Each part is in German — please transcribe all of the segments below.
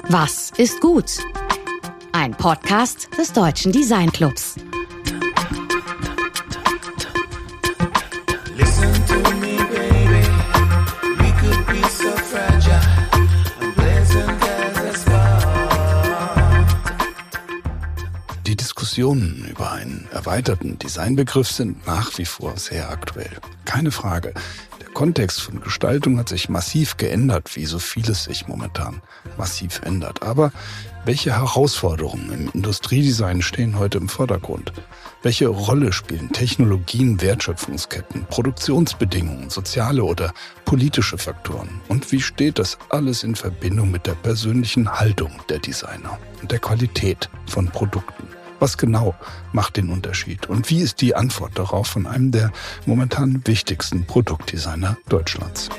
Was ist gut? Ein Podcast des Deutschen Design Clubs. Die Diskussionen über einen erweiterten Designbegriff sind nach wie vor sehr aktuell. Keine Frage. Der Kontext von Gestaltung hat sich massiv geändert, wie so vieles sich momentan massiv ändert. Aber welche Herausforderungen im Industriedesign stehen heute im Vordergrund? Welche Rolle spielen Technologien, Wertschöpfungsketten, Produktionsbedingungen, soziale oder politische Faktoren? Und wie steht das alles in Verbindung mit der persönlichen Haltung der Designer und der Qualität von Produkten? Was genau macht den Unterschied? Und wie ist die Antwort darauf von einem der momentan wichtigsten Produktdesigner Deutschlands?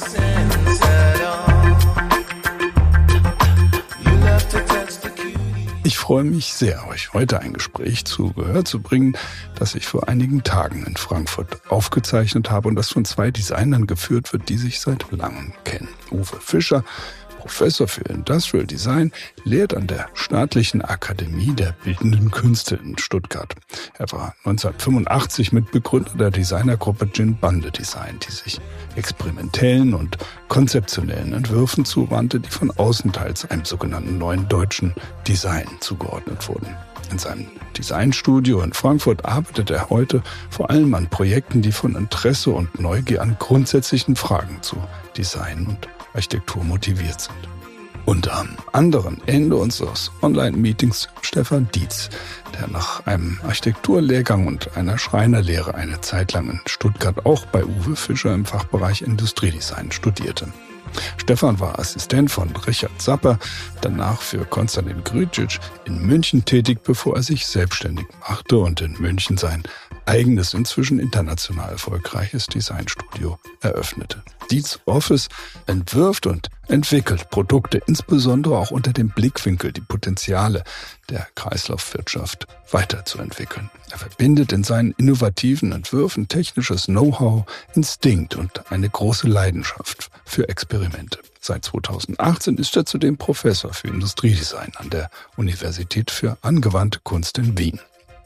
Ich freue mich sehr, euch heute ein Gespräch zu Gehör zu bringen, das ich vor einigen Tagen in Frankfurt aufgezeichnet habe und das von zwei Designern geführt wird, die sich seit langem kennen. Uwe Fischer, Professor für Industrial Design, lehrt an der Staatlichen Akademie der Bildenden Künste in Stuttgart. Er war 1985 Mitbegründer der Designergruppe Gin Bande Design, die sich experimentellen und konzeptionellen Entwürfen zuwandte, die von außen teils einem sogenannten neuen deutschen Design zugeordnet wurden. In seinem Designstudio in Frankfurt arbeitet er heute vor allem an Projekten, die von Interesse und Neugier an grundsätzlichen Fragen zu Design und Architektur motiviert sind. Und am anderen Ende unseres Online-Meetings Stefan Dietz, der nach einem Architekturlehrgang und einer Schreinerlehre eine Zeit lang in Stuttgart auch bei Uwe Fischer im Fachbereich Industriedesign studierte. Stefan war Assistent von Richard Sapper, danach für Konstantin Grütschitsch in München tätig, bevor er sich selbstständig machte und in München sein eigenes, inzwischen international erfolgreiches Designstudio eröffnete. Dietz Office entwirft und entwickelt Produkte, insbesondere auch unter dem Blickwinkel, die Potenziale der Kreislaufwirtschaft weiterzuentwickeln. Er verbindet in seinen innovativen Entwürfen technisches Know-how, Instinkt und eine große Leidenschaft für Experimente. Seit 2018 ist er zudem Professor für Industriedesign an der Universität für angewandte Kunst in Wien.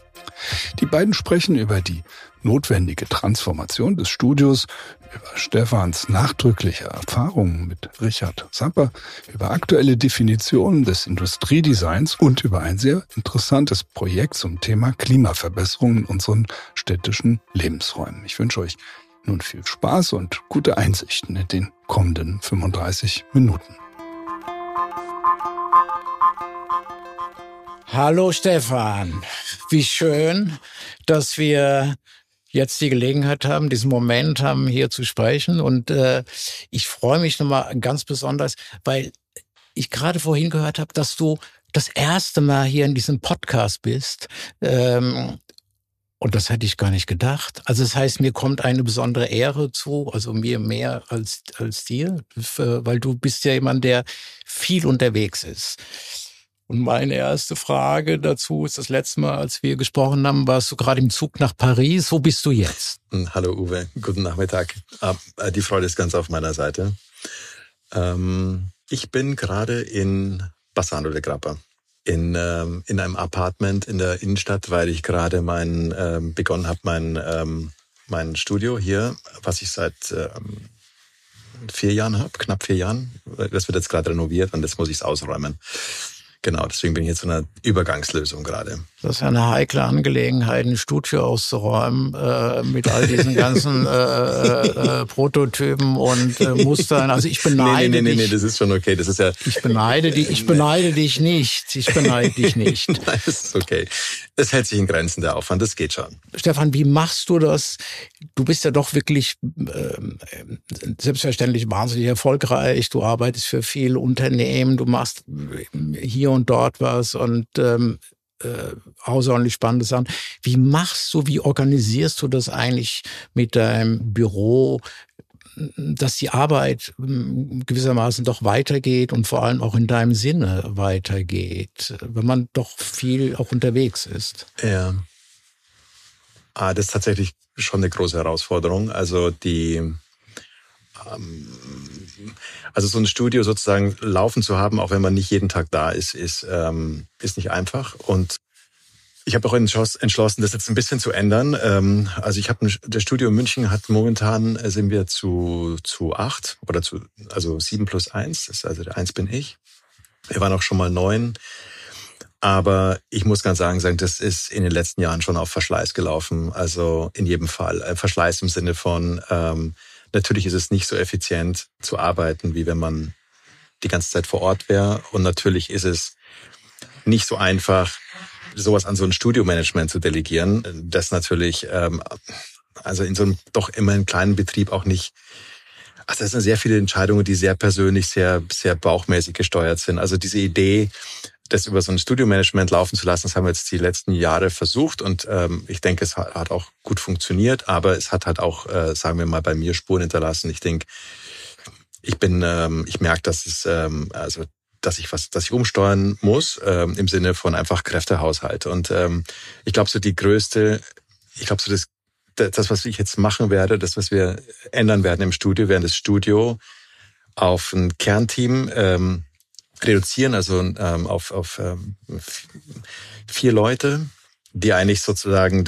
Die beiden sprechen über die notwendige Transformation des Studios, über Stefans nachdrückliche Erfahrungen mit Richard Sapper, über aktuelle Definitionen des Industriedesigns und über ein sehr interessantes Projekt zum Thema Klimaverbesserung in unseren städtischen Lebensräumen. Ich wünsche euch nun viel Spaß und gute Einsichten in den kommenden 35 Minuten. Hallo Stefan, wie schön, dass wir jetzt die Gelegenheit haben, diesen Moment haben, hier zu sprechen. Und ich freue mich nochmal ganz besonders, weil ich gerade vorhin gehört habe, dass du das erste Mal hier in diesem Podcast bist. Und das hätte ich gar nicht gedacht. Also das heißt, mir kommt eine besondere Ehre zu, also mir mehr als dir, weil du bist ja jemand, der viel unterwegs ist. Und meine erste Frage dazu ist, das letzte Mal, als wir gesprochen haben, warst du gerade im Zug nach Paris. Wo bist du jetzt? Hallo Uwe, guten Nachmittag. Die Freude ist ganz auf meiner Seite. Ich bin gerade in Bassano del Grappa, in einem Apartment in der Innenstadt, weil ich gerade begonnen habe, mein Studio hier, was ich seit 4 Jahren habe, knapp 4 Jahren. Das wird jetzt gerade renoviert und jetzt muss ich es ausräumen. Genau, deswegen bin ich jetzt in einer Übergangslösung gerade. Das ist ja eine heikle Angelegenheit, ein Studio auszuräumen mit all diesen ganzen Prototypen und Mustern. Also ich beneide dich. Nee, das ist schon okay. Das ist ja. Ich beneide dich nicht. Nein, das ist okay. Es hält sich in Grenzen, der Aufwand. Das geht schon. Stefan, wie machst du das? Du bist ja doch wirklich selbstverständlich wahnsinnig erfolgreich. Du arbeitest für viele Unternehmen. Du machst hier und dort was und außerordentlich spannende Sachen. Wie organisierst du das eigentlich mit deinem Büro, dass die Arbeit gewissermaßen doch weitergeht und vor allem auch in deinem Sinne weitergeht, wenn man doch viel auch unterwegs ist? Ja. Das ist tatsächlich schon eine große Herausforderung. Also also so ein Studio sozusagen laufen zu haben, auch wenn man nicht jeden Tag da ist, ist nicht einfach. Und ich habe auch entschlossen, das jetzt ein bisschen zu ändern. Also das Studio in München hat momentan, sind wir zu 8 oder also 7 plus 1, das ist also der 1 bin ich. Wir waren auch schon mal 9. Aber ich muss ganz sagen, das ist in den letzten Jahren schon auf Verschleiß gelaufen. Also in jedem Fall. Verschleiß im Sinne von, natürlich ist es nicht so effizient zu arbeiten, wie wenn man die ganze Zeit vor Ort wäre. Und natürlich ist es nicht so einfach, sowas an so ein Studiomanagement zu delegieren. Das natürlich, also in so einem doch immerhin kleinen Betrieb auch nicht. Also das sind sehr viele Entscheidungen, die sehr persönlich, sehr, sehr bauchmäßig gesteuert sind. Also diese Idee, das über so ein Studiomanagement laufen zu lassen, das haben wir jetzt die letzten Jahre versucht und ich denke, es hat auch gut funktioniert, aber es hat halt auch, sagen wir mal, bei mir Spuren hinterlassen. Ich denke, ich merke, dass dass ich umsteuern muss, im Sinne von einfach Kräftehaushalt. Und ich glaube, das, was ich jetzt machen werde, das, was wir ändern werden im Studio, werden das Studio auf ein Kernteam reduzieren, also auf 4 Leute, die eigentlich sozusagen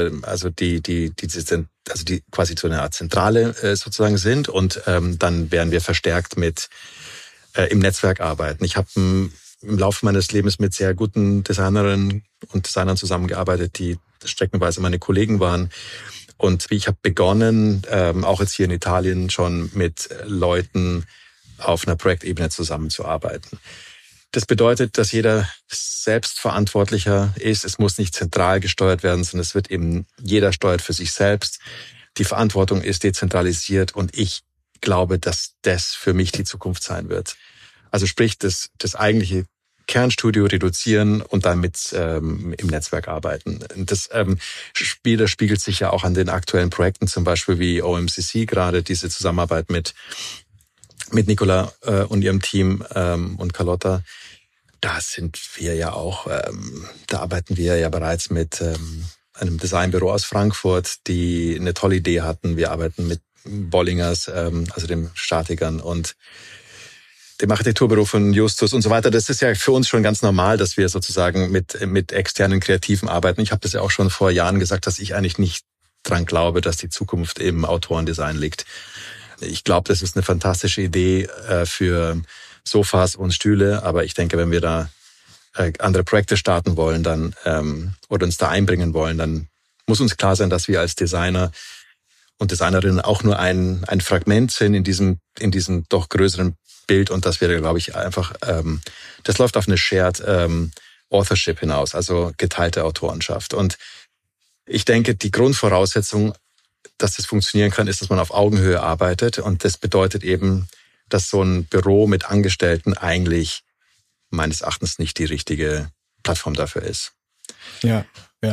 die quasi so eine Art Zentrale sozusagen sind, und dann werden wir verstärkt mit im Netzwerk arbeiten. Ich habe im Laufe meines Lebens mit sehr guten Designerinnen und Designern zusammengearbeitet, die streckenweise meine Kollegen waren. Und ich habe begonnen, auch jetzt hier in Italien schon mit Leuten auf einer Projektebene zusammenzuarbeiten. Das bedeutet, dass jeder selbstverantwortlicher ist. Es muss nicht zentral gesteuert werden, sondern es wird eben, jeder steuert für sich selbst. Die Verantwortung ist dezentralisiert und ich glaube, dass das für mich die Zukunft sein wird. Also sprich, das eigentliche Kernstudio reduzieren und dann im Netzwerk arbeiten. Das spiegelt sich ja auch an den aktuellen Projekten, zum Beispiel wie OMCC, gerade diese Zusammenarbeit mit Nicola und ihrem Team und Carlotta. Da sind wir ja auch, da arbeiten wir ja bereits mit einem Designbüro aus Frankfurt, die eine tolle Idee hatten. Wir arbeiten mit Bollingers, also dem Statikern, und dem Architekturbüro von Justus und so weiter. Das ist ja für uns schon ganz normal, dass wir sozusagen mit externen Kreativen arbeiten. Ich habe das ja auch schon vor Jahren gesagt, dass ich eigentlich nicht dran glaube, dass die Zukunft im Autorendesign liegt. Ich glaube, das ist eine fantastische Idee für Sofas und Stühle, aber ich denke, wenn wir da andere Projekte starten wollen, dann oder uns da einbringen wollen, dann muss uns klar sein, dass wir als Designer und Designerinnen auch nur ein Fragment sind in diesem doch größeren Bild, und dass wir, glaube ich, einfach das läuft auf eine Shared Authorship hinaus, also geteilte Autorenschaft. Und ich denke, die Grundvoraussetzung, dass das funktionieren kann, ist, dass man auf Augenhöhe arbeitet, und das bedeutet eben, dass so ein Büro mit Angestellten eigentlich meines Erachtens nicht die richtige Plattform dafür ist. Ja.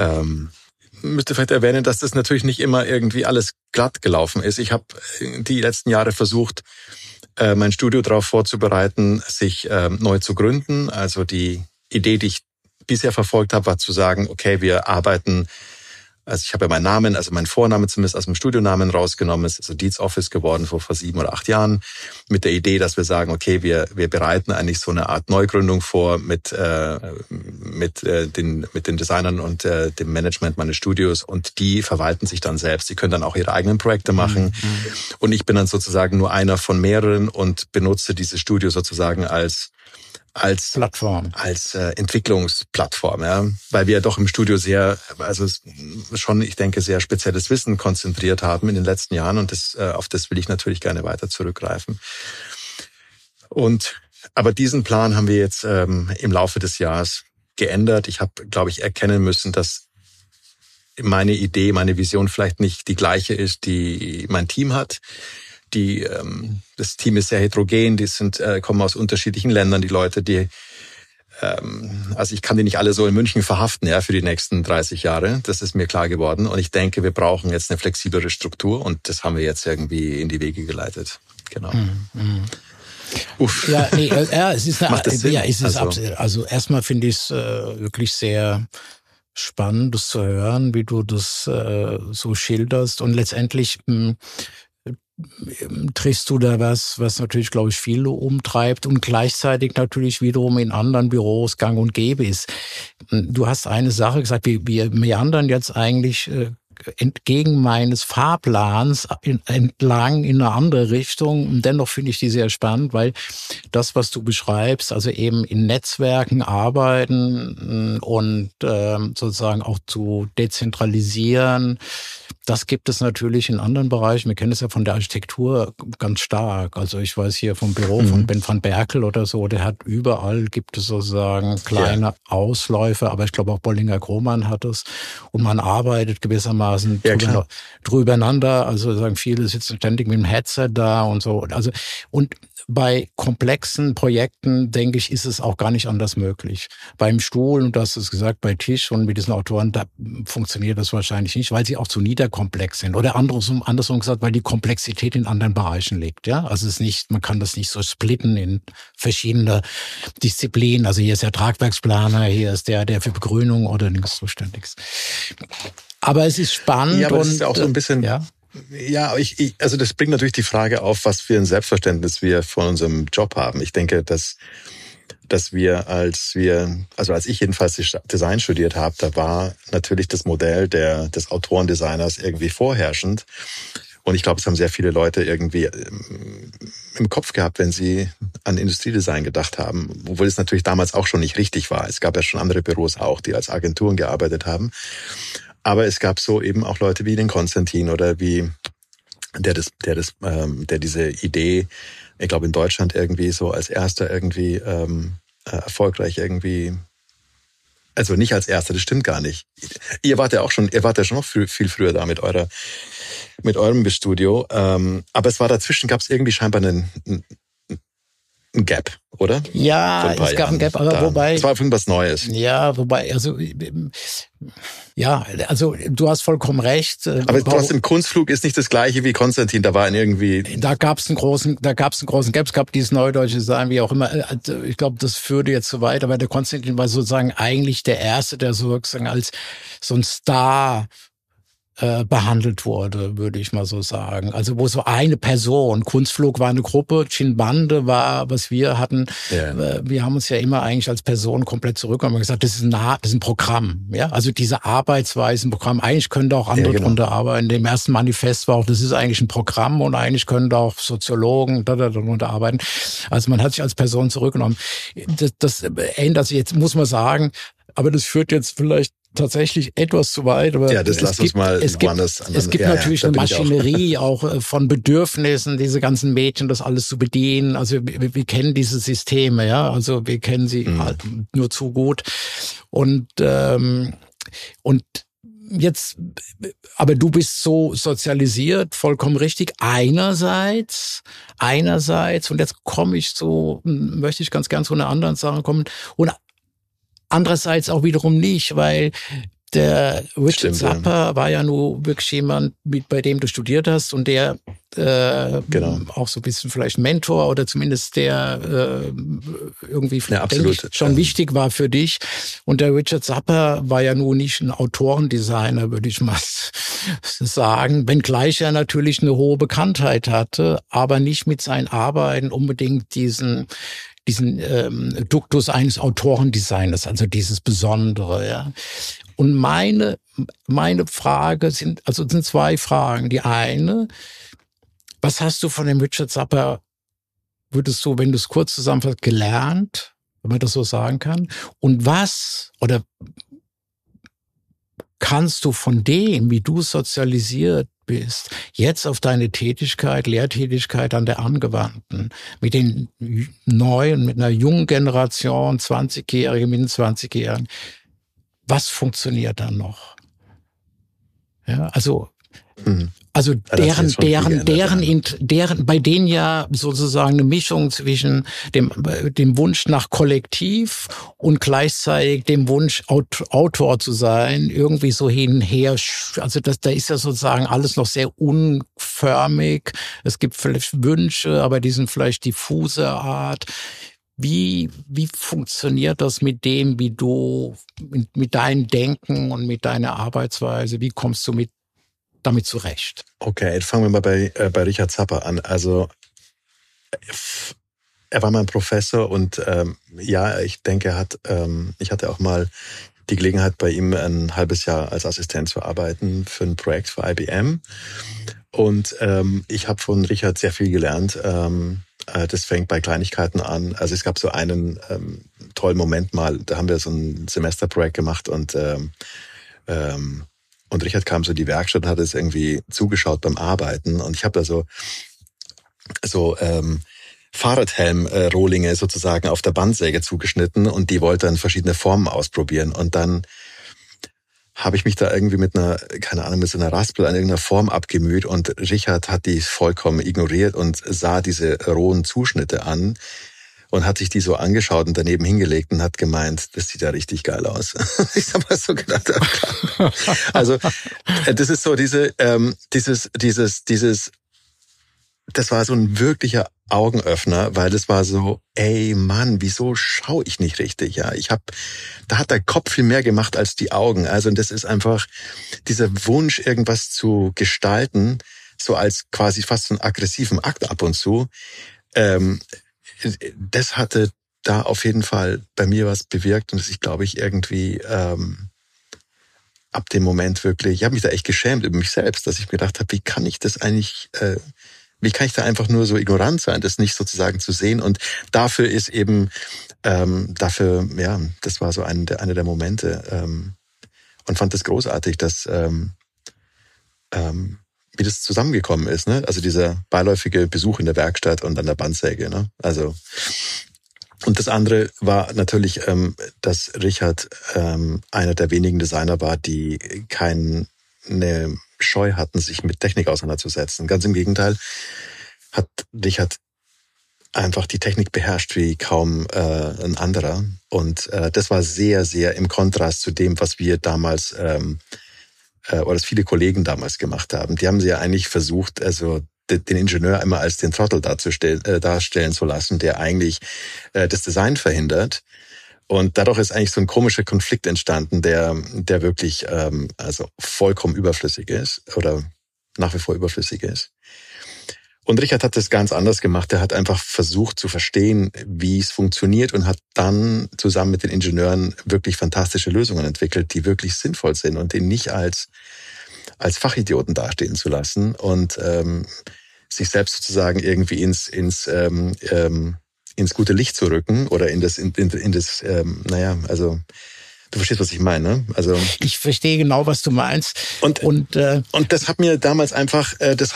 Müsste vielleicht erwähnen, dass das natürlich nicht immer irgendwie alles glatt gelaufen ist. Ich habe die letzten Jahre versucht, mein Studio darauf vorzubereiten, sich neu zu gründen. Also die Idee, die ich bisher verfolgt habe, war zu sagen, okay, wir arbeiten, also ich habe ja meinen Namen, also meinen Vornamen zumindest aus dem Studionamen rausgenommen, es ist so Dietz Office geworden vor 7 oder 8 Jahren, mit der Idee, dass wir sagen, okay, wir bereiten eigentlich so eine Art Neugründung vor mit den Designern und dem Management meines Studios, und die verwalten sich dann selbst. Die können dann auch ihre eigenen Projekte machen. Und ich bin dann sozusagen nur einer von mehreren und benutze dieses Studio sozusagen als Plattform, als Entwicklungsplattform, ja, weil wir doch im Studio schon, ich denke, sehr spezielles Wissen konzentriert haben in den letzten Jahren, und auf das will ich natürlich gerne weiter zurückgreifen. Aber diesen Plan haben wir jetzt im Laufe des Jahres geändert. Ich habe, glaube ich, erkennen müssen, dass meine Idee, meine Vision vielleicht nicht die gleiche ist, die mein Team hat. Das Team ist sehr heterogen, kommen aus unterschiedlichen Ländern, die Leute, also ich kann die nicht alle so in München verhaften, ja, für die nächsten 30 Jahre. Das ist mir klar geworden. Und ich denke, wir brauchen jetzt eine flexiblere Struktur, und das haben wir jetzt irgendwie in die Wege geleitet. Genau. Uff. Es ist Macht das Sinn? Also erstmal finde ich es wirklich sehr spannend, das zu hören, wie du das so schilderst. Und letztendlich triffst du da was natürlich, glaube ich, viele umtreibt und gleichzeitig natürlich wiederum in anderen Büros gang und gäbe ist. Du hast eine Sache gesagt, wir meandern jetzt eigentlich entgegen meines Fahrplans entlang in eine andere Richtung. Und dennoch finde ich die sehr spannend, weil das, was du beschreibst, also eben in Netzwerken arbeiten und sozusagen auch zu dezentralisieren, das gibt es natürlich in anderen Bereichen. Wir kennen es ja von der Architektur ganz stark. Also ich weiß hier vom Büro von Ben van Berkel oder so, der hat überall, gibt es sozusagen kleine Ausläufe, aber ich glaube auch Bollinger-Grohmann hat es. Und man arbeitet gewissermaßen drübereinander. Also sagen viele sitzen ständig mit dem Headset da und so. Also und bei komplexen Projekten, denke ich, ist es auch gar nicht anders möglich. Beim Stuhl, und du hast es gesagt, bei Tisch und mit diesen Autoren, da funktioniert das wahrscheinlich nicht, weil sie auch zu niederkomplex sind. Oder andersrum gesagt, weil die Komplexität in anderen Bereichen liegt. Ja, also es ist nicht, man kann das nicht so splitten in verschiedene Disziplinen. Also hier ist der Tragwerksplaner, hier ist der für Begrünung oder nichts zuständig. Aber es ist spannend. Ja, aber das ist ja auch so ein bisschen... Ja, also das bringt natürlich die Frage auf, was für ein Selbstverständnis wir von unserem Job haben. Ich denke, dass wir, als ich jedenfalls Design studiert habe, da war natürlich das Modell des Autorendesigners irgendwie vorherrschend. Und ich glaube, es haben sehr viele Leute irgendwie im Kopf gehabt, wenn sie an Industriedesign gedacht haben, obwohl es natürlich damals auch schon nicht richtig war. Es gab ja schon andere Büros auch, die als Agenturen gearbeitet haben. Aber es gab so eben auch Leute wie den Konstantin oder wie der diese Idee, ich glaube in Deutschland irgendwie so als erster irgendwie erfolgreich irgendwie, also nicht als erster, das stimmt gar nicht. Ihr wart ja schon noch viel früher da mit eurem Studio, aber es war dazwischen, gab es irgendwie scheinbar ein Gap, oder? Ja, es gab ein Gap, aber wobei... Es war irgendwas Neues. Ja, wobei, also du hast vollkommen recht. Aber trotzdem, Kunstflug ist nicht das Gleiche wie Konstantin, da war irgendwie... Da gab's einen großen Gap, es gab dieses neudeutsche Design, wie auch immer. Also ich glaube, das führte jetzt so weit, aber der Konstantin war sozusagen eigentlich der Erste, der sozusagen als so ein Star behandelt wurde, würde ich mal so sagen. Also wo so eine Person, Kunstflug war eine Gruppe, Chinbande war, was wir hatten. Yeah. Wir haben uns ja immer eigentlich als Person komplett zurückgenommen und gesagt, das ist ein Programm. Ja, also diese Arbeitsweise, ein Programm. Eigentlich können da auch andere drunter arbeiten. In dem ersten Manifest war auch, das ist eigentlich ein Programm und eigentlich können da auch Soziologen darunter arbeiten. Also man hat sich als Person zurückgenommen. Das ändert, also jetzt muss man sagen, aber das führt jetzt vielleicht tatsächlich etwas zu weit, aber ja, das lass uns mal woanders. Es gibt natürlich eine Maschinerie auch von Bedürfnissen, diese ganzen Mädchen, das alles zu bedienen. Also wir kennen diese Systeme, ja, also wir kennen sie halt nur zu gut und jetzt, aber du bist so sozialisiert, vollkommen richtig. Einerseits, und jetzt möchte ich ganz gern zu einer anderen Sache kommen und andererseits auch wiederum nicht, weil der Richard Zappa war ja nur wirklich jemand, bei dem du studiert hast und der auch so ein bisschen vielleicht Mentor oder zumindest der irgendwie denke ich, schon wichtig war für dich. Und der Richard Zappa war ja nun nicht ein Autorendesigner, würde ich mal sagen, wenngleich er natürlich eine hohe Bekanntheit hatte, aber nicht mit seinen Arbeiten unbedingt diesen Duktus eines Autorendesigners, also dieses Besondere, ja. Und meine Frage sind zwei Fragen. Die eine, was hast du von dem Richard Zappa, würdest du, wenn du es kurz zusammenfasst, gelernt, wenn man das so sagen kann? Und was, oder kannst du von dem, wie du sozialisiert bist, jetzt auf deine Lehrtätigkeit an der Angewandten, mit den neuen, mit einer jungen Generation, 20-Jährige, mit 20-Jährigen, was funktioniert dann noch? Ja, also deren, bei denen ja sozusagen eine Mischung zwischen dem Wunsch nach Kollektiv und gleichzeitig dem Wunsch, Autor zu sein, irgendwie so hinher, also da ist ja sozusagen alles noch sehr unförmig. Es gibt vielleicht Wünsche, aber die sind vielleicht diffuser Art. Wie funktioniert das mit dem, wie du, mit deinem Denken und mit deiner Arbeitsweise, wie kommst du mit damit zurecht. Okay, fangen wir mal bei Richard Zappa an. Also er war mein Professor und ich denke, ich hatte auch mal die Gelegenheit, bei ihm ein halbes Jahr als Assistent zu arbeiten für ein Projekt für IBM. Und ich habe von Richard sehr viel gelernt. Das fängt bei Kleinigkeiten an. Also es gab so einen tollen Moment mal, da haben wir so ein Semesterprojekt gemacht und Richard kam so in die Werkstatt und hat es irgendwie zugeschaut beim Arbeiten. Und ich habe da so Fahrradhelm-Rohlinge sozusagen auf der Bandsäge zugeschnitten und die wollte dann verschiedene Formen ausprobieren. Und dann habe ich mich da irgendwie mit so einer Raspel an irgendeiner Form abgemüht und Richard hat die vollkommen ignoriert und sah diese rohen Zuschnitte an und hat sich die so angeschaut und daneben hingelegt und hat gemeint, das sieht ja richtig geil aus. Ich habe mal so gedacht, klar. Also das ist so das war so ein wirklicher Augenöffner, weil das war so, ey Mann, wieso schaue ich nicht richtig? Ja, da hat der Kopf viel mehr gemacht als die Augen. Also das ist einfach dieser Wunsch, irgendwas zu gestalten, so als quasi fast so einen aggressiven Akt ab und zu. Das hatte da auf jeden Fall bei mir was bewirkt und das ich glaube ich irgendwie ab dem Moment wirklich, ich habe mich da echt geschämt über mich selbst, dass ich mir gedacht habe, wie kann ich das eigentlich wie kann ich da einfach nur so ignorant sein, das nicht sozusagen zu sehen? Und dafür ist eben, das war so einer der Momente und fand das großartig, dass wie das zusammengekommen ist, ne? Also dieser beiläufige Besuch in der Werkstatt und an der Bandsäge, ne? Also und das andere war natürlich, dass Richard einer der wenigen Designer war, die keine Scheu hatten, sich mit Technik auseinanderzusetzen. Ganz im Gegenteil, hat Richard einfach die Technik beherrscht wie kaum ein anderer. Und das war sehr, sehr im Kontrast zu dem, was wir damals oder was viele Kollegen damals gemacht haben. Die haben sie ja eigentlich versucht, also den Ingenieur immer als den Trottel darstellen zu lassen, der eigentlich das Design verhindert. Und dadurch ist eigentlich so ein komischer Konflikt entstanden, der wirklich also vollkommen überflüssig ist oder nach wie vor überflüssig ist. Und Richard hat das ganz anders gemacht. Er hat einfach versucht zu verstehen, wie es funktioniert und hat dann zusammen mit den Ingenieuren wirklich fantastische Lösungen entwickelt, die wirklich sinnvoll sind und den nicht als Fachidioten dastehen zu lassen und sich selbst sozusagen irgendwie ins gute Licht zu rücken oder also du verstehst, was ich meine, ne? Also ich verstehe genau, was du meinst. Und das hat mir damals einfach, das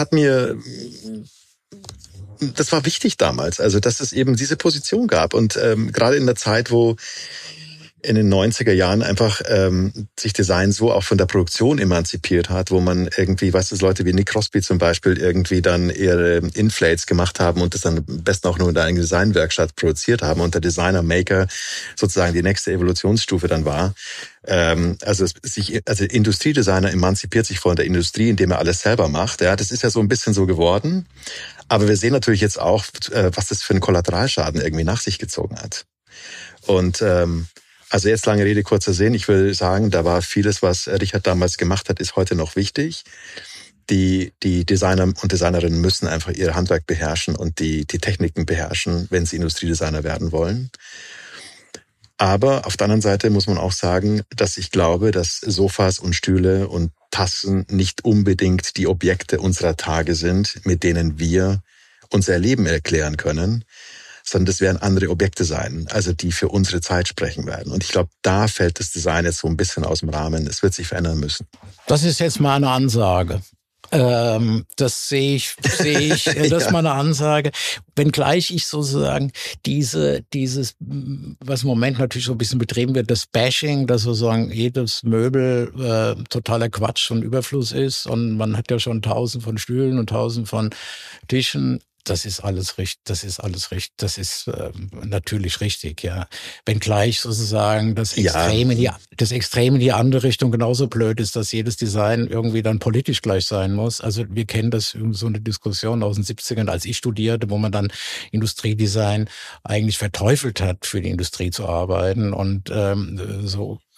war wichtig damals, also dass es eben diese Position gab und gerade in der Zeit, wo in den 90er Jahren einfach sich Design so auch von der Produktion emanzipiert hat, wo man irgendwie, Leute wie Nick Crosby zum Beispiel irgendwie dann ihre Inflates gemacht haben und das dann am besten auch nur in der eigenen Designwerkstatt produziert haben und der Designer Maker sozusagen die nächste Evolutionsstufe dann war. Also Industriedesigner emanzipiert sich von der Industrie, indem er alles selber macht. Ja, das ist ja so ein bisschen so geworden. Aber wir sehen natürlich jetzt auch, was das für einen Kollateralschaden irgendwie nach sich gezogen hat. Und also jetzt lange Rede, kurzer Sinn. Ich will sagen, da war vieles, was Richard damals gemacht hat, ist heute noch wichtig. Die Designer und Designerinnen müssen einfach ihr Handwerk beherrschen und die Techniken beherrschen, wenn sie Industriedesigner werden wollen. Aber auf der anderen Seite muss man auch sagen, dass ich glaube, dass Sofas und Stühle und Tassen nicht unbedingt die Objekte unserer Tage sind, mit denen wir unser Leben erklären können, sondern das werden andere Objekte sein, also die für unsere Zeit sprechen werden. Und ich glaube, da fällt das Design jetzt so ein bisschen aus dem Rahmen. Es wird sich verändern müssen. Das ist jetzt mal eine Ansage. Das sehe ich, das ist mal eine Ansage. Wenngleich ich sozusagen dieses, was im Moment natürlich so ein bisschen betrieben wird, das Bashing, dass sozusagen jedes Möbel totaler Quatsch und Überfluss ist und man hat ja schon 1000 von Stühlen und 1000 von Tischen. Das ist alles richtig, das ist natürlich richtig, ja. Wenngleich sozusagen das Extrem in die andere Richtung genauso blöd ist, dass jedes Design irgendwie dann politisch gleich sein muss. Also wir kennen das, so eine Diskussion aus den 70ern, als ich studierte, wo man dann Industriedesign eigentlich verteufelt hat, für die Industrie zu arbeiten und so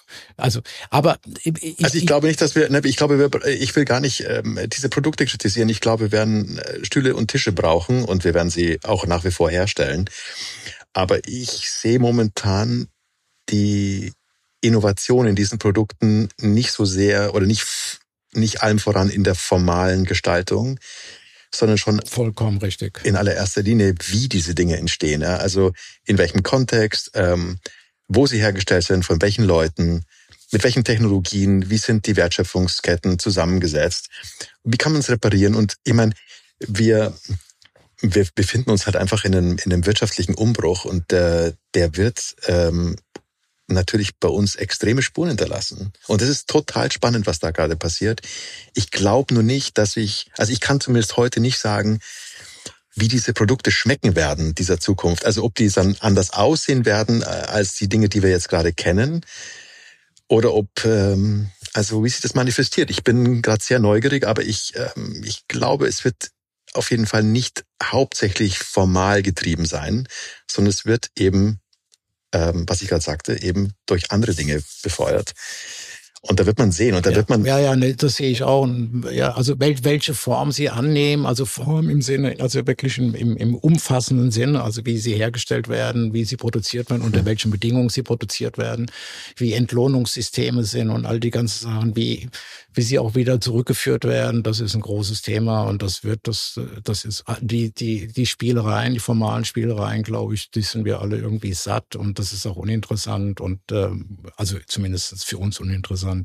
Also, aber ich glaube nicht, dass ich will gar nicht diese Produkte kritisieren. Ich glaube, wir werden Stühle und Tische brauchen und wir werden sie auch nach wie vor herstellen. Aber ich sehe momentan die Innovation in diesen Produkten nicht so sehr oder nicht allem voran in der formalen Gestaltung, sondern schon vollkommen richtig. In allererster Linie, wie diese Dinge entstehen. Ja? Also in welchem Kontext, wo sie hergestellt sind, von welchen Leuten, mit welchen Technologien, wie sind die Wertschöpfungsketten zusammengesetzt, wie kann man es reparieren? Und ich meine, wir befinden uns halt einfach in einem wirtschaftlichen Umbruch und der wird natürlich bei uns extreme Spuren hinterlassen. Und es ist total spannend, was da gerade passiert. Ich glaube nur nicht, ich kann zumindest heute nicht sagen, wie diese Produkte schmecken werden dieser Zukunft. Also ob die dann anders aussehen werden als die Dinge, die wir jetzt gerade kennen. Oder wie sich das manifestiert. Ich bin gerade sehr neugierig, aber ich glaube, es wird auf jeden Fall nicht hauptsächlich formal getrieben sein, sondern es wird eben, was ich gerade sagte, eben durch andere Dinge befeuert. Und da wird man sehen. Und da wird man. Das sehe ich auch. Und, also welche Form sie annehmen, also Form im Sinne, also wirklich im umfassenden Sinne, also wie sie hergestellt werden, wie sie produziert werden, unter welchen Bedingungen sie produziert werden, wie Entlohnungssysteme sind und all die ganzen Sachen, wie sie auch wieder zurückgeführt werden. Das ist ein großes Thema und das ist die Spielereien, die formalen Spielereien, glaube ich, die sind wir alle irgendwie satt und das ist auch uninteressant und also zumindest für uns uninteressant.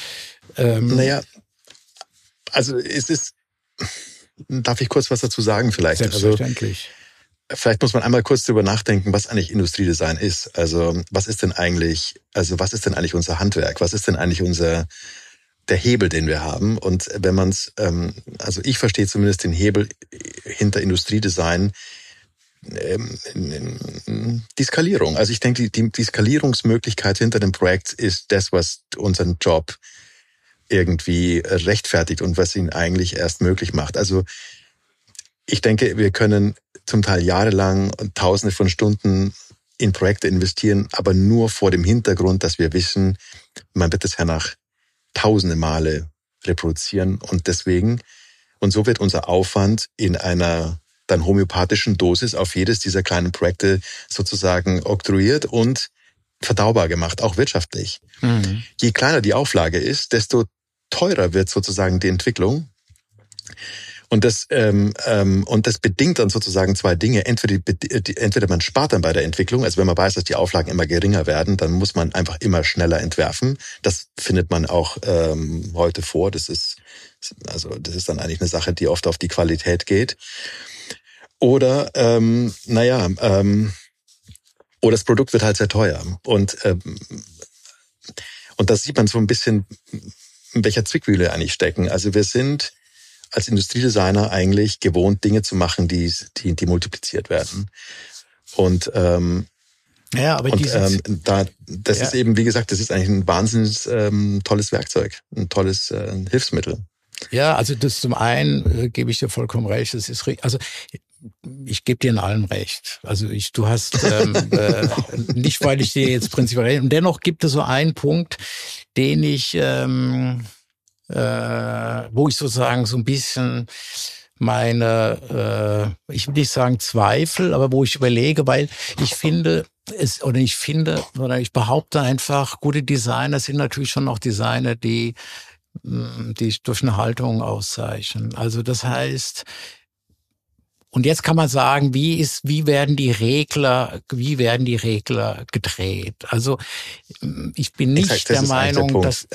Also es ist, darf ich kurz was dazu sagen vielleicht? Selbstverständlich. Also, vielleicht muss man einmal kurz drüber nachdenken, was eigentlich Industriedesign ist. Also was ist denn eigentlich unser Handwerk? Was ist denn eigentlich der Hebel, den wir haben? Und wenn man es, also ich verstehe zumindest den Hebel hinter Industriedesign, die Skalierung. Also ich denke, die Skalierungsmöglichkeit hinter dem Projekt ist das, was unseren Job irgendwie rechtfertigt und was ihn eigentlich erst möglich macht. Also ich denke, wir können zum Teil jahrelang und Tausende von Stunden in Projekte investieren, aber nur vor dem Hintergrund, dass wir wissen, man wird es hernach tausende Male reproduzieren und so wird unser Aufwand in einer dann homöopathischen Dosis auf jedes dieser kleinen Projekte sozusagen oktroyiert und verdaubar gemacht, auch wirtschaftlich. Mhm. Je kleiner die Auflage ist, desto teurer wird sozusagen die Entwicklung. Und das bedingt dann sozusagen zwei Dinge. Entweder man spart dann bei der Entwicklung, also wenn man weiß, dass die Auflagen immer geringer werden, dann muss man einfach immer schneller entwerfen. Das findet man auch heute vor. Das ist dann eigentlich eine Sache, die oft auf die Qualität geht. Oder oder das Produkt wird halt sehr teuer. Und das sieht man so ein bisschen, in welcher Zwickmühle eigentlich stecken. Also wir sind als Industriedesigner eigentlich gewohnt, Dinge zu machen, die multipliziert werden. Und das ist eben, wie gesagt, das ist eigentlich ein wahnsinnig tolles Werkzeug, ein tolles Hilfsmittel. Ja, also das zum einen gebe ich dir vollkommen recht. Das ist also ich gebe dir in allem recht. Also du hast nicht, weil ich dir jetzt prinzipiell recht. Und dennoch gibt es so einen Punkt, den ich wo ich sozusagen so ein bisschen meine, ich will nicht sagen Zweifel, aber wo ich überlege, weil ich behaupte einfach, gute Designer sind natürlich schon noch Designer, die durch eine Haltung auszeichnen. Also das heißt, und jetzt kann man sagen, wie werden die Regler gedreht? Also ich bin nicht der Meinung, dass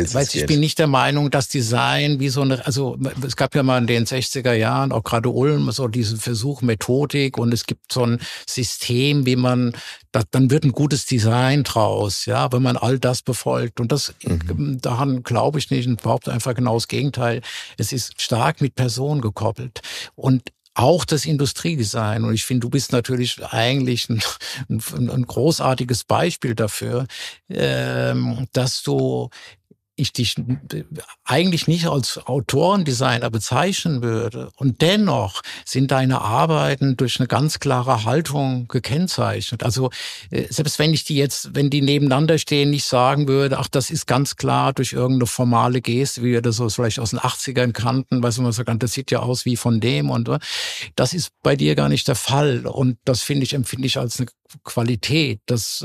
Design wie so eine, also es gab ja mal in den 60er Jahren, auch gerade Ulm, so diesen Versuch Methodik und es gibt so ein System, dann wird ein gutes Design draus, ja, wenn man all das befolgt. Und daran glaube ich nicht und behaupte einfach genau das Gegenteil. Es ist stark mit Personen gekoppelt. Und auch das Industriedesign. Und ich finde, du bist natürlich eigentlich ein großartiges Beispiel dafür, dass du ich dich eigentlich nicht als Autorendesigner bezeichnen würde. Und dennoch sind deine Arbeiten durch eine ganz klare Haltung gekennzeichnet. Also selbst wenn wenn die nebeneinander stehen, nicht sagen würde, ach, das ist ganz klar durch irgendeine formale Geste, wie wir das so vielleicht aus den 80ern kannten, weißt du, man sagt, das sieht ja aus wie von dem und das ist bei dir gar nicht der Fall. Und das empfinde ich als eine Qualität.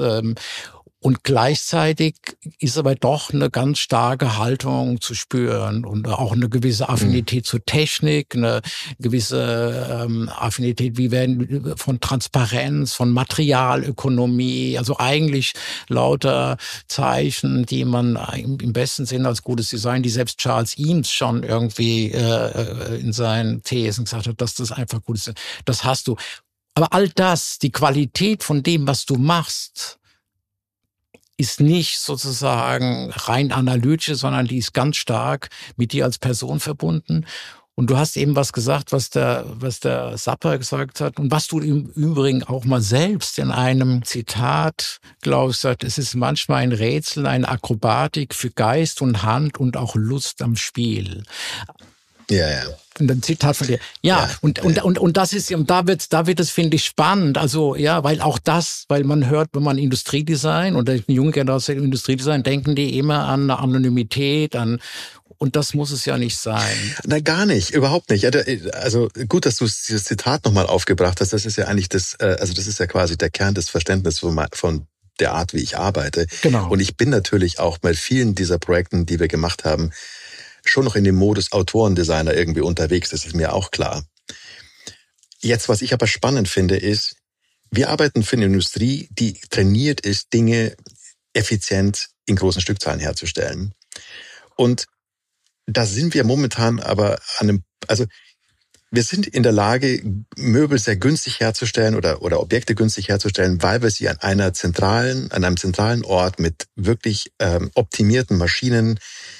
Und gleichzeitig ist aber doch eine ganz starke Haltung zu spüren und auch eine gewisse Affinität zur Technik, eine gewisse Affinität von Transparenz, von Materialökonomie, also eigentlich lauter Zeichen, die man im besten Sinne als gutes Design, die selbst Charles Eames schon irgendwie in seinen Thesen gesagt hat, dass das einfach gut ist. Das hast du. Aber all das, die Qualität von dem, was du machst, ist nicht sozusagen rein analytisch, sondern die ist ganz stark mit dir als Person verbunden. Und du hast eben was gesagt, was der Sapper gesagt hat und was du im Übrigen auch mal selbst in einem Zitat, glaube ich, sagt, es ist manchmal ein Rätsel, eine Akrobatik für Geist und Hand und auch Lust am Spiel. Ja, ja. Und ein Zitat von dir. Ja. Und das ist, und da wird es, finde ich, spannend. Also, ja, weil man hört, wenn man Industriedesign oder die junge Generation Industriedesign, denken die immer an eine Anonymität, und das muss es ja nicht sein. Na, gar nicht, überhaupt nicht. Also gut, dass du dieses Zitat nochmal aufgebracht hast. Das ist ja eigentlich das ist ja quasi der Kern des Verständnisses von der Art, wie ich arbeite. Genau. Und ich bin natürlich auch bei vielen dieser Projekten, die wir gemacht haben, schon noch in dem Modus Autorendesigner irgendwie unterwegs. Das ist mir auch klar. Jetzt, was ich aber spannend finde, ist, wir arbeiten für eine Industrie, die trainiert ist, Dinge effizient in großen Stückzahlen herzustellen. Und da sind wir momentan aber wir sind in der Lage, Möbel sehr günstig herzustellen oder Objekte günstig herzustellen, weil wir sie an einem zentralen Ort mit wirklich optimierten Maschinen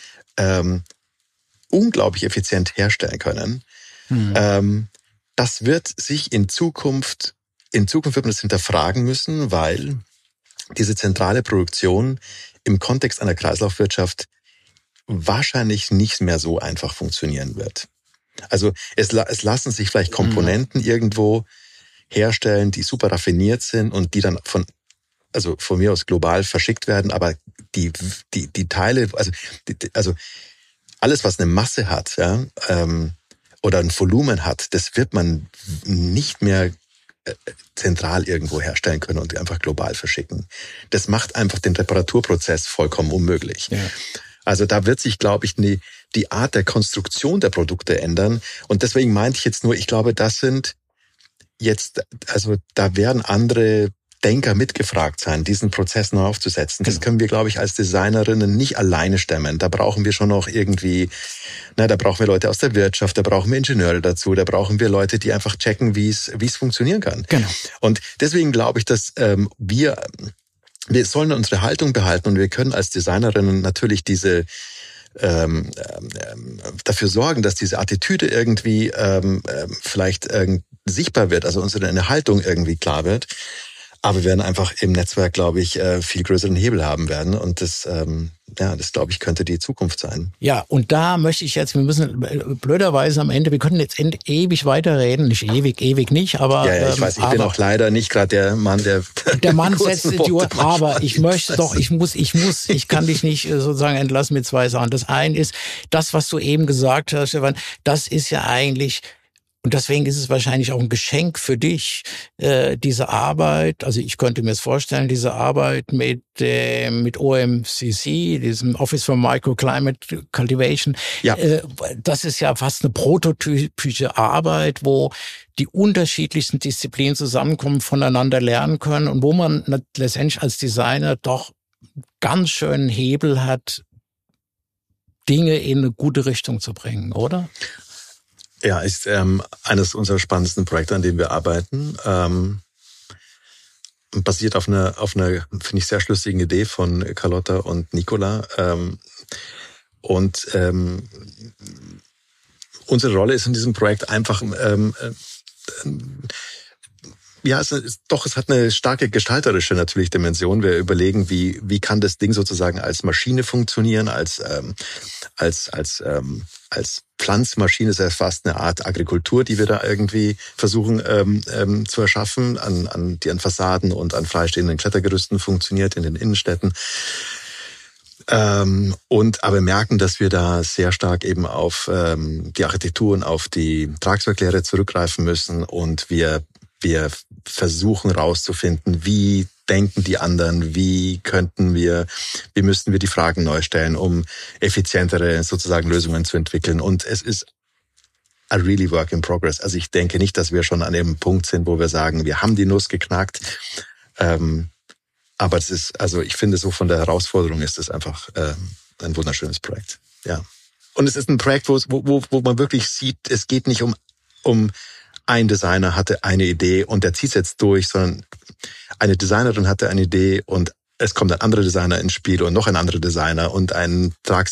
unglaublich effizient herstellen können. Das wird sich in Zukunft wird man das hinterfragen müssen, weil diese zentrale Produktion im Kontext einer Kreislaufwirtschaft wahrscheinlich nicht mehr so einfach funktionieren wird. Also es lassen sich vielleicht Komponenten irgendwo herstellen, die super raffiniert sind und die dann von mir aus global verschickt werden, aber die Teile, also alles, was eine Masse hat, ja, oder ein Volumen hat, das wird man nicht mehr zentral irgendwo herstellen können und einfach global verschicken. Das macht einfach den Reparaturprozess vollkommen unmöglich. Ja. Also da wird sich, glaube ich, die Art der Konstruktion der Produkte ändern. Und deswegen meinte ich jetzt nur, ich glaube, da werden andere Denker mitgefragt sein, diesen Prozess noch aufzusetzen. Das können wir, glaube ich, als Designerinnen nicht alleine stemmen. Da brauchen wir schon noch irgendwie, da brauchen wir Leute aus der Wirtschaft, da brauchen wir Ingenieure dazu, da brauchen wir Leute, die einfach checken, wie es funktionieren kann. Genau. Und deswegen glaube ich, dass wir sollen unsere Haltung behalten und wir können als Designerinnen natürlich diese dafür sorgen, dass diese Attitüde irgendwie vielleicht sichtbar wird, also unsere Haltung irgendwie klar wird. Aber wir werden einfach im Netzwerk, glaube ich, viel größeren Hebel haben werden. Und das, glaube ich, könnte die Zukunft sein. Ja, und da möchte ich jetzt, wir müssen blöderweise am Ende, wir können jetzt ewig weiterreden. Nicht ewig nicht, aber... Ja, ich weiß, ich bin auch leider nicht gerade der Mann, der... Der Mann setzt die Uhr, aber ich möchte doch, ich kann dich nicht sozusagen entlassen mit zwei Sachen. Das eine ist, das, was du eben gesagt hast, Stefan, das ist ja eigentlich... Und deswegen ist es wahrscheinlich auch ein Geschenk für dich, diese Arbeit, also ich könnte mir es vorstellen, diese Arbeit mit OMCC, diesem Office for Microclimate Cultivation, ja. Das ist ja fast eine prototypische Arbeit, wo die unterschiedlichsten Disziplinen zusammenkommen, voneinander lernen können und wo man letztendlich als Designer doch ganz schönen Hebel hat, Dinge in eine gute Richtung zu bringen, oder? Ja, ist eines unserer spannendsten Projekte, an dem wir arbeiten. Basiert auf einer, finde ich, sehr schlüssigen Idee von Carlotta und Nicola. Unsere Rolle ist in diesem Projekt einfach Ja, es hat eine starke gestalterische natürlich Dimension. Wir überlegen, wie kann das Ding sozusagen als Maschine funktionieren, als Pflanzmaschine. Ist ja fast eine Art Agrikultur, die wir da irgendwie versuchen zu erschaffen, die an Fassaden und an freistehenden Klettergerüsten funktioniert in den Innenstädten. Aber merken, dass wir da sehr stark eben auf die Architektur und auf die Tragwerklehre zurückgreifen müssen, und wir versuchen rauszufinden, wie denken die anderen, wie müssten wir die Fragen neu stellen, um effizientere sozusagen Lösungen zu entwickeln. Und es ist a really work in progress. Also ich denke nicht, dass wir schon an dem Punkt sind, wo wir sagen, wir haben die Nuss geknackt. Aber ich finde, so von der Herausforderung ist es einfach ein wunderschönes Projekt. Ja. Und es ist ein Projekt, wo man wirklich sieht, es geht nicht um ein Designer hatte eine Idee und der zieht es jetzt durch, sondern eine Designerin hatte eine Idee und es kommt ein anderer Designer ins Spiel und noch ein anderer Designer und ein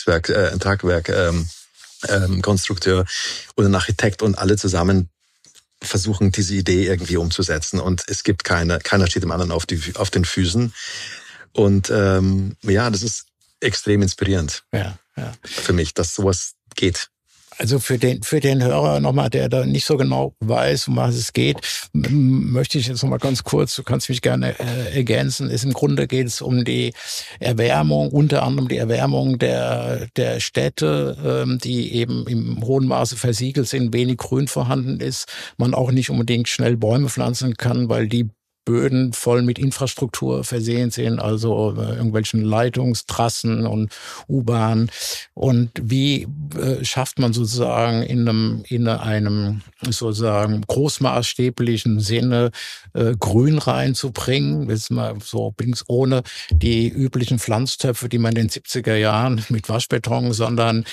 Tragwerk-Konstrukteur und ein Architekt, und alle zusammen versuchen, diese Idee irgendwie umzusetzen. Und es gibt keiner steht dem anderen auf den Füßen. Und das ist extrem inspirierend für mich, dass sowas geht. Also für den Hörer nochmal, der da nicht so genau weiß, um was es geht, möchte ich jetzt nochmal ganz kurz, du kannst mich gerne ergänzen, im Grunde geht es um die Erwärmung, unter anderem die Erwärmung der Städte, die eben im hohen Maße versiegelt sind, wenig Grün vorhanden ist, man auch nicht unbedingt schnell Bäume pflanzen kann, weil die Böden voll mit Infrastruktur versehen sind, also irgendwelchen Leitungstrassen und U-Bahn. Und wie schafft man sozusagen in einem sozusagen großmaßstäblichen Sinne Grün reinzubringen, jetzt mal so ohne die üblichen Pflanztöpfe, die man in den 70er Jahren mit Waschbeton, sondern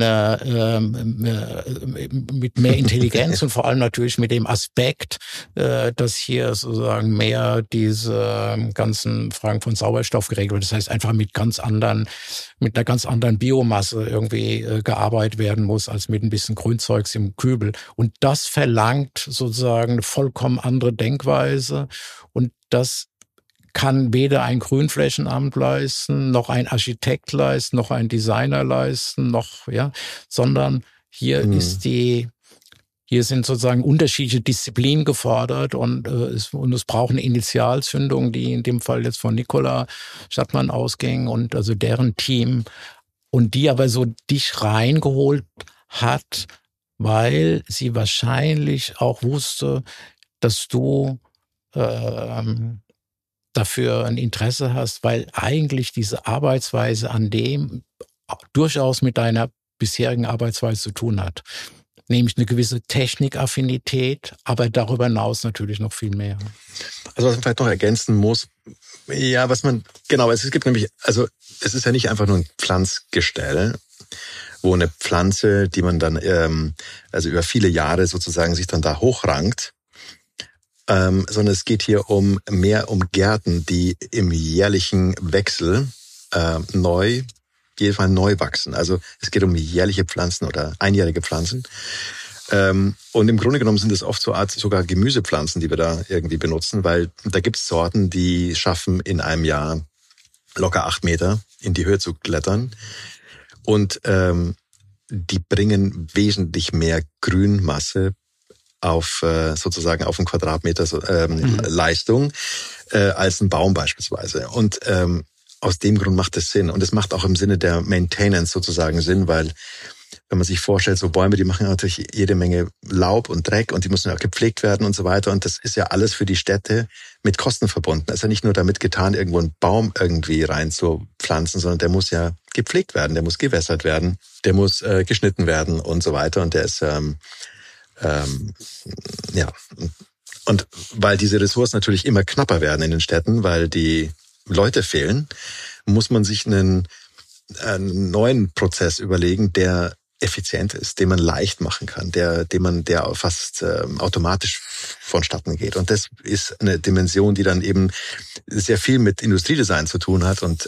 mit mehr Intelligenz und vor allem natürlich mit dem Aspekt, dass hier sozusagen mehr diese ganzen Fragen von Sauerstoff geregelt wird. Das heißt einfach mit einer ganz anderen Biomasse irgendwie gearbeitet werden muss, als mit ein bisschen Grünzeugs im Kübel. Und das verlangt sozusagen eine vollkommen andere Denkweise. Und das kann weder ein Grünflächenamt leisten, noch ein Architekt leisten, noch ein Designer leisten, sondern hier hier sind sozusagen unterschiedliche Disziplinen gefordert, und es braucht eine Initialzündung, die in dem Fall jetzt von Nicola Stadtmann ausging und also deren Team, und die aber so dich reingeholt hat, weil sie wahrscheinlich auch wusste, dass du dafür ein Interesse hast, weil eigentlich diese Arbeitsweise an dem durchaus mit deiner bisherigen Arbeitsweise zu tun hat. Nämlich eine gewisse Technikaffinität, aber darüber hinaus natürlich noch viel mehr. Also was man vielleicht noch ergänzen muss, es gibt nämlich, also es ist ja nicht einfach nur ein Pflanzgestell, wo eine Pflanze, die man dann über viele Jahre sozusagen sich dann da hochrankt, sondern es geht hier mehr um Gärten, die im jährlichen Wechsel jedes Mal neu wachsen. Also es geht um jährliche Pflanzen oder einjährige Pflanzen. Und im Grunde genommen sind es oft sogar Gemüsepflanzen, die wir da irgendwie benutzen, weil da gibt es Sorten, die schaffen in einem Jahr locker 8 Meter in die Höhe zu klettern. Und die bringen wesentlich mehr Grünmasse auf sozusagen auf einen Quadratmeter Leistung als ein Baum beispielsweise. Und aus dem Grund macht es Sinn. Und es macht auch im Sinne der Maintenance sozusagen Sinn, weil wenn man sich vorstellt, so Bäume, die machen natürlich jede Menge Laub und Dreck und die müssen auch gepflegt werden und so weiter. Und das ist ja alles für die Städte mit Kosten verbunden. Es ist ja nicht nur damit getan, irgendwo einen Baum irgendwie reinzupflanzen, sondern der muss ja gepflegt werden, der muss gewässert werden, der muss geschnitten werden und so weiter. Und der ist, Und weil diese Ressourcen natürlich immer knapper werden in den Städten, weil die Leute fehlen, muss man sich einen neuen Prozess überlegen, der effizient ist, den man leicht machen kann, der fast automatisch vonstatten geht. Und das ist eine Dimension, die dann eben sehr viel mit Industriedesign zu tun hat und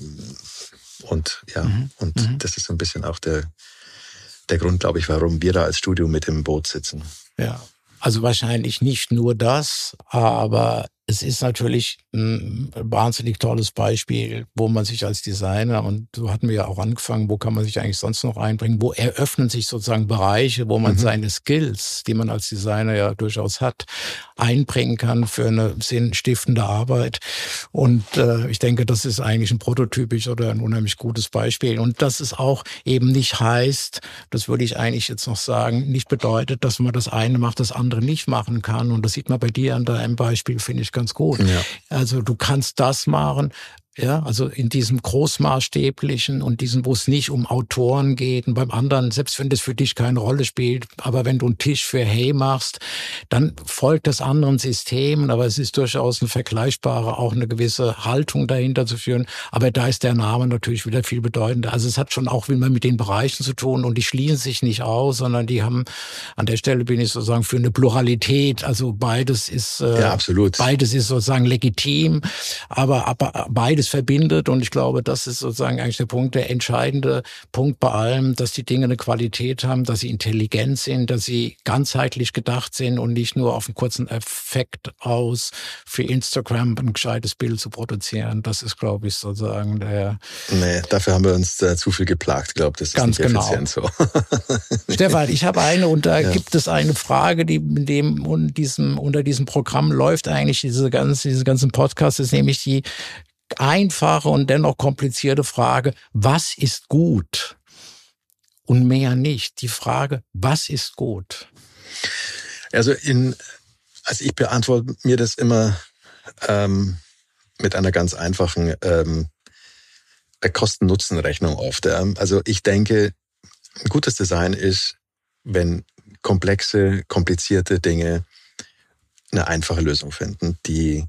das ist so ein bisschen auch der Grund, glaube ich, warum wir da als Studio mit im Boot sitzen. Ja. Also wahrscheinlich nicht nur das, aber es ist natürlich ein wahnsinnig tolles Beispiel, wo man sich als Designer, und so hatten wir ja auch angefangen, wo kann man sich eigentlich sonst noch einbringen, wo eröffnen sich sozusagen Bereiche, wo man seine Skills, die man als Designer ja durchaus hat, einbringen kann für eine sinnstiftende Arbeit. Und ich denke, das ist eigentlich ein prototypisch oder ein unheimlich gutes Beispiel. Und dass es auch eben nicht heißt, das würde ich eigentlich jetzt noch sagen, nicht bedeutet, dass man das eine macht, das andere nicht machen kann. Und das sieht man bei dir an deinem Beispiel, finde ich ganz gut. Ja. Also du kannst das machen, ja, also in diesem großmaßstäblichen und diesem, wo es nicht um Autoren geht, und beim anderen, selbst wenn das für dich keine Rolle spielt, aber wenn du einen Tisch für Hey machst, dann folgt das anderen Systemen, aber es ist durchaus eine vergleichbare, auch eine gewisse Haltung dahinter zu führen, aber da ist der Name natürlich wieder viel bedeutender. Also es hat schon auch wieder mit den Bereichen zu tun und die schließen sich nicht aus, sondern die haben, an der Stelle bin ich sozusagen für eine Pluralität, also beides ist, ja, absolut. Beides ist sozusagen legitim, aber beides verbindet, und ich glaube, das ist sozusagen eigentlich der entscheidende Punkt bei allem, dass die Dinge eine Qualität haben, dass sie intelligent sind, dass sie ganzheitlich gedacht sind und nicht nur auf einen kurzen Effekt aus für Instagram ein gescheites Bild zu produzieren. Das ist, glaube ich, sozusagen der... Nee, dafür haben wir uns zu viel geplagt, glaube ich. Das ist ganz nicht effizient so. Stefan, ich habe eine, und da gibt es eine Frage, die unter diesem Programm läuft eigentlich diese ganzen Podcasts, ist nämlich die einfache und dennoch komplizierte Frage, was ist gut? Und mehr nicht. Die Frage, was ist gut? Also ich beantworte mir das immer mit einer ganz einfachen Kosten-Nutzen-Rechnung oft. Also ich denke, ein gutes Design ist, wenn komplexe, komplizierte Dinge eine einfache Lösung finden, die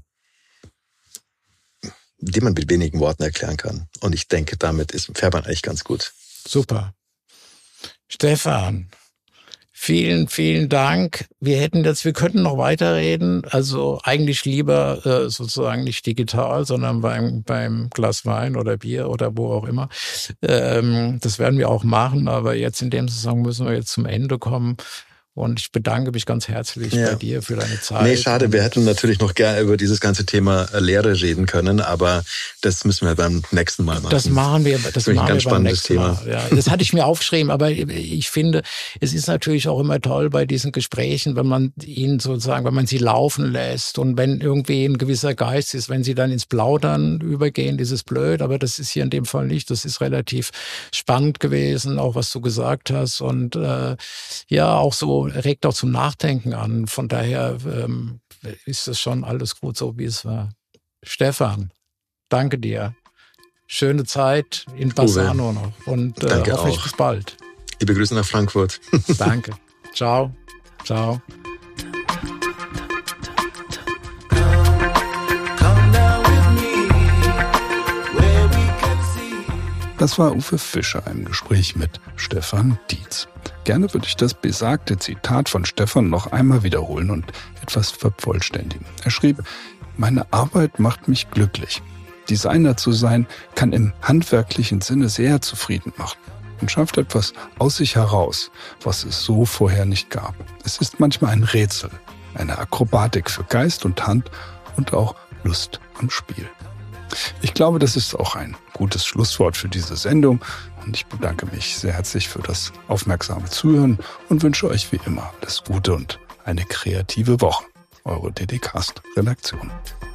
man mit wenigen Worten erklären kann. Und ich denke, damit fährt man eigentlich ganz gut. Super. Stefan, vielen, vielen Dank. Wir könnten noch weiterreden. Also eigentlich lieber sozusagen nicht digital, sondern beim Glas Wein oder Bier oder wo auch immer. Das werden wir auch machen, aber jetzt in dem Zusammenhang müssen wir jetzt zum Ende kommen. Und ich bedanke mich ganz herzlich bei dir für deine Zeit. Nee, schade, wir hätten natürlich noch gerne über dieses ganze Thema Lehre reden können, aber das müssen wir beim nächsten Mal machen. Das machen wir beim nächsten Mal. Ja, das hatte ich mir aufgeschrieben, aber ich finde, es ist natürlich auch immer toll bei diesen Gesprächen, wenn man sie laufen lässt und wenn irgendwie ein gewisser Geist ist, wenn sie dann ins Plaudern übergehen, ist es blöd, aber das ist hier in dem Fall nicht. Das ist relativ spannend gewesen, auch was du gesagt hast, und auch so regt auch zum Nachdenken an. Von daher ist es schon alles gut so, wie es war. Stefan, danke dir. Schöne Zeit in Bassano noch und hoffentlich bis bald. Liebe Grüße nach Frankfurt. Danke. Ciao. Ciao. Das war Uwe Fischer im Gespräch mit Stefan Dietz. Gerne würde ich das besagte Zitat von Stefan noch einmal wiederholen und etwas vervollständigen. Er schrieb: Meine Arbeit macht mich glücklich. Designer zu sein kann im handwerklichen Sinne sehr zufrieden machen und schafft etwas aus sich heraus, was es so vorher nicht gab. Es ist manchmal ein Rätsel, eine Akrobatik für Geist und Hand und auch Lust am Spiel. Ich glaube, das ist auch ein gutes Schlusswort für diese Sendung und ich bedanke mich sehr herzlich für das aufmerksame Zuhören und wünsche euch wie immer alles Gute und eine kreative Woche. Eure DD-Cast-Redaktion.